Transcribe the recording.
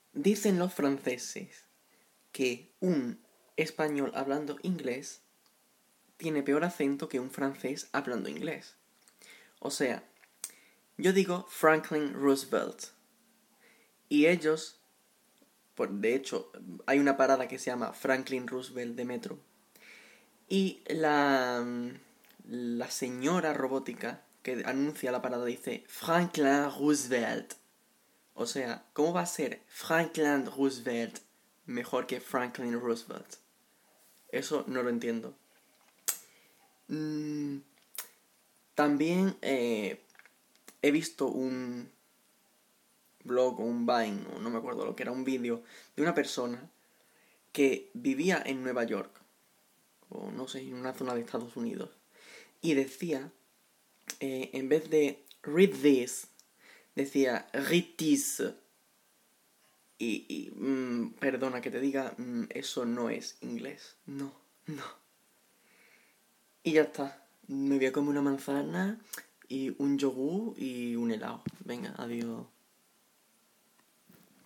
Dicen los franceses que un español hablando inglés tiene peor acento que un francés hablando inglés. O sea, yo digo Franklin Roosevelt y ellos, de hecho, hay una parada que se llama Franklin Roosevelt de metro y la señora robótica que anuncia la parada dice Franklin Roosevelt. O sea, ¿cómo va a ser Franklin Roosevelt mejor que Franklin Roosevelt? Eso no lo entiendo. También he visto un blog o un Vine, o no me acuerdo lo que era, un vídeo de una persona que vivía en Nueva York, o no sé, en una zona de Estados Unidos, y decía, en vez de read this, decía read this. Perdona que te diga, eso no es inglés. No, no. Y ya está. Me voy a comer una manzana y un yogur y un helado. Venga, adiós.